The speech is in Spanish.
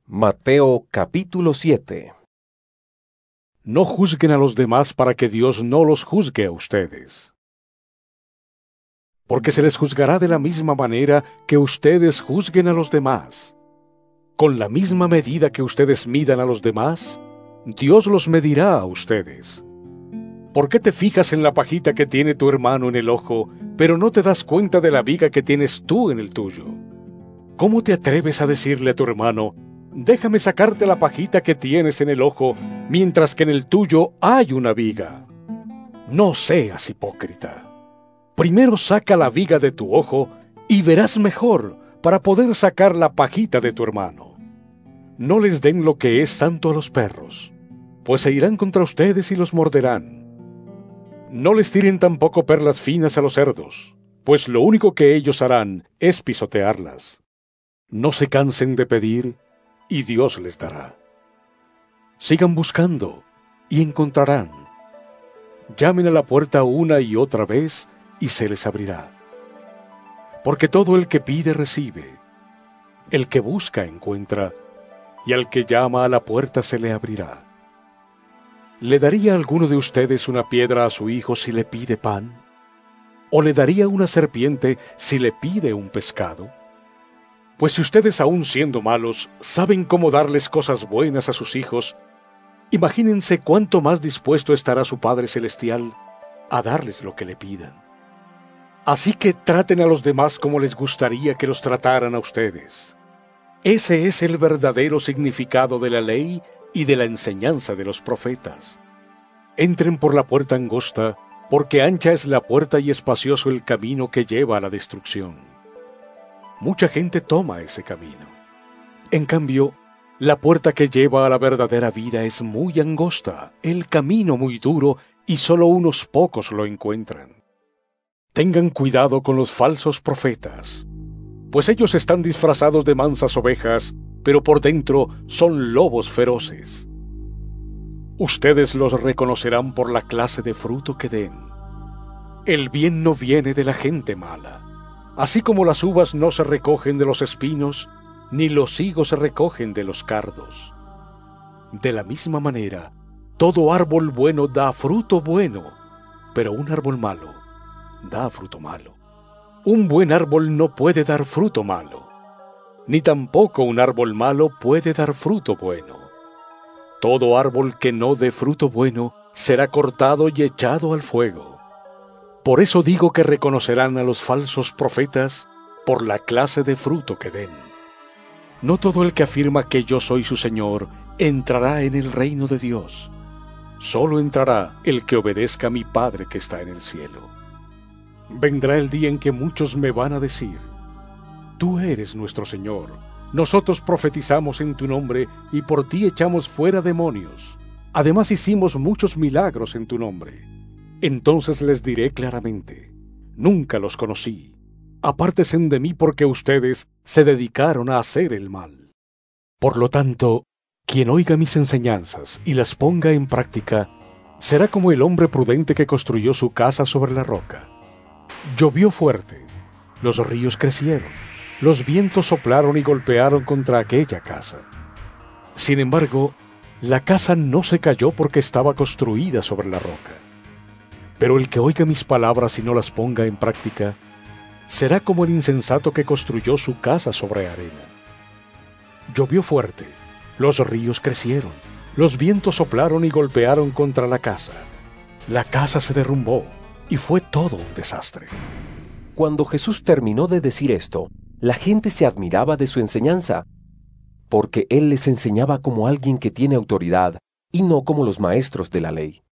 Mateo capítulo 7. No juzguen a los demás para que Dios no los juzgue a ustedes. Porque se les juzgará de la misma manera que ustedes juzguen a los demás. Con la misma medida que ustedes midan a los demás, Dios los medirá a ustedes. ¿Por qué te fijas en la pajita que tiene tu hermano en el ojo, pero no te das cuenta de la viga que tienes tú en el tuyo? ¿Cómo te atreves a decirle a tu hermano: déjame sacarte la pajita que tienes en el ojo, mientras que en el tuyo hay una viga? No seas hipócrita. Primero saca la viga de tu ojo y verás mejor para poder sacar la pajita de tu hermano. No les den lo que es santo a los perros, pues se irán contra ustedes y los morderán. No les tiren tampoco perlas finas a los cerdos, pues lo único que ellos harán es pisotearlas. No se cansen de pedir, y Dios les dará. Sigan buscando, y encontrarán. Llamen a la puerta una y otra vez, y se les abrirá. Porque todo el que pide recibe, el que busca encuentra, y al que llama a la puerta se le abrirá. ¿Le daría alguno de ustedes una piedra a su hijo si le pide pan? ¿O le daría una serpiente si le pide un pescado? Pues si ustedes, aun siendo malos, saben cómo darles cosas buenas a sus hijos, imagínense cuánto más dispuesto estará su Padre Celestial a darles lo que le pidan. Así que traten a los demás como les gustaría que los trataran a ustedes. Ese es el verdadero significado de la ley y de la enseñanza de los profetas. Entren por la puerta angosta, porque ancha es la puerta y espacioso el camino que lleva a la destrucción. Mucha gente toma ese camino. En cambio, la puerta que lleva a la verdadera vida es muy angosta, el camino muy duro, y solo unos pocos lo encuentran. Tengan cuidado con los falsos profetas, pues ellos están disfrazados de mansas ovejas, pero por dentro son lobos feroces. Ustedes los reconocerán por la clase de fruto que den. El bien no viene de la gente mala. Así como las uvas no se recogen de los espinos, ni los higos se recogen de los cardos. De la misma manera, todo árbol bueno da fruto bueno, pero un árbol malo da fruto malo. Un buen árbol no puede dar fruto malo, ni tampoco un árbol malo puede dar fruto bueno. Todo árbol que no dé fruto bueno será cortado y echado al fuego. Por eso digo que reconocerán a los falsos profetas por la clase de fruto que den. No todo el que afirma que yo soy su Señor entrará en el reino de Dios. Solo entrará el que obedezca a mi Padre que está en el cielo. Vendrá el día en que muchos me van a decir: tú eres nuestro Señor, nosotros profetizamos en tu nombre y por ti echamos fuera demonios. Además hicimos muchos milagros en tu nombre. Entonces les diré claramente: nunca los conocí. Apártense de mí porque ustedes se dedicaron a hacer el mal. Por lo tanto, quien oiga mis enseñanzas y las ponga en práctica, será como el hombre prudente que construyó su casa sobre la roca. Llovió fuerte, los ríos crecieron, los vientos soplaron y golpearon contra aquella casa. Sin embargo, la casa no se cayó porque estaba construida sobre la roca. Pero el que oiga mis palabras y no las ponga en práctica, será como el insensato que construyó su casa sobre arena. Llovió fuerte, los ríos crecieron, los vientos soplaron y golpearon contra la casa. La casa se derrumbó y fue todo un desastre. Cuando Jesús terminó de decir esto, la gente se admiraba de su enseñanza, porque él les enseñaba como alguien que tiene autoridad y no como los maestros de la ley.